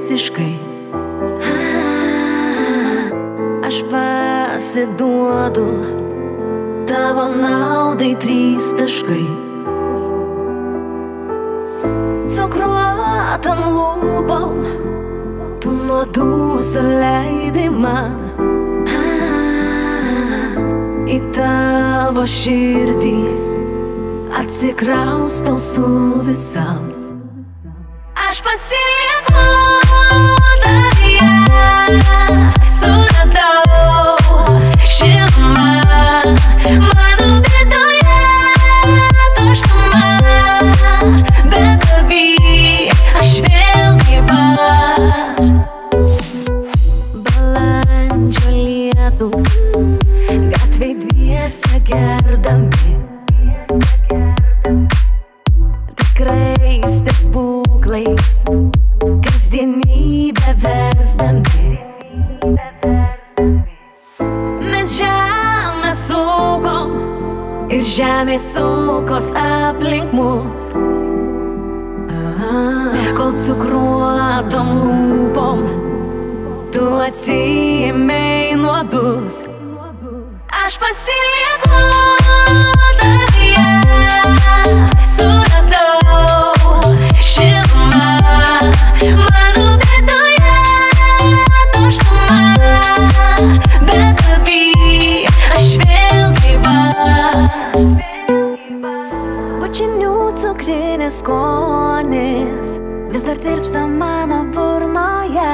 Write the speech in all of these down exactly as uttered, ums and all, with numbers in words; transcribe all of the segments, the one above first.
visiškai. Aš pasiduodu tavo naudai trys taškai. Cukruotam lūpom tu nuodų suleidai man. Į tavo širdį atsikraustau su visam. Aš pasilieku tavyje, suradau šilumą, mano viduje tuštuma, bet tavy aš vėl gyva. Balandžio lietų gatvėj dviese gerdami, tikrai stebuklais kasdienybę versdami. Mes žemę sukom ir žemė sukos aplink mus, kol cukruotom lūpom tu atsiėmei nuodus. Aš pasilieku tavyje, suradau šilumą, mano viduje tuštuma, bet tavy aš vėl gyva. Bučinių cukrinis skonis vis dar tirpsta mano burnoje,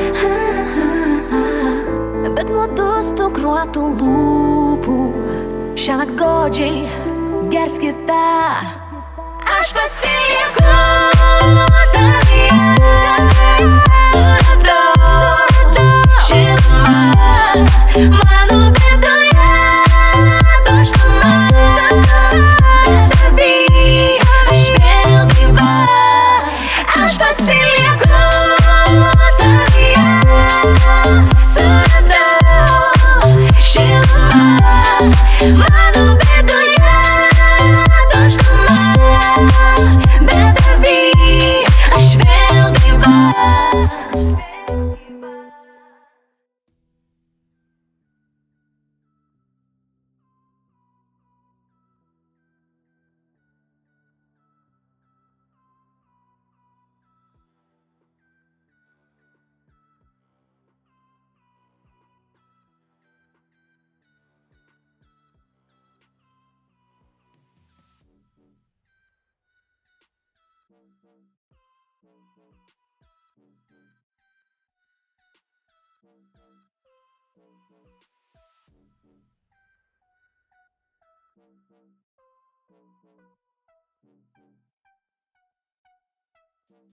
bet nuodus cukruotų lūpų šiąnakt godžiai gers kita. Aš pasilieku tavyje, suradau šilumą, mano viduje tuštuma, bet tavy aš vėl gyva. Aš pasilieku tavyje, suradau šilumą, mano viduje tuštuma, bet tavy aš vėl gyva. Thank you.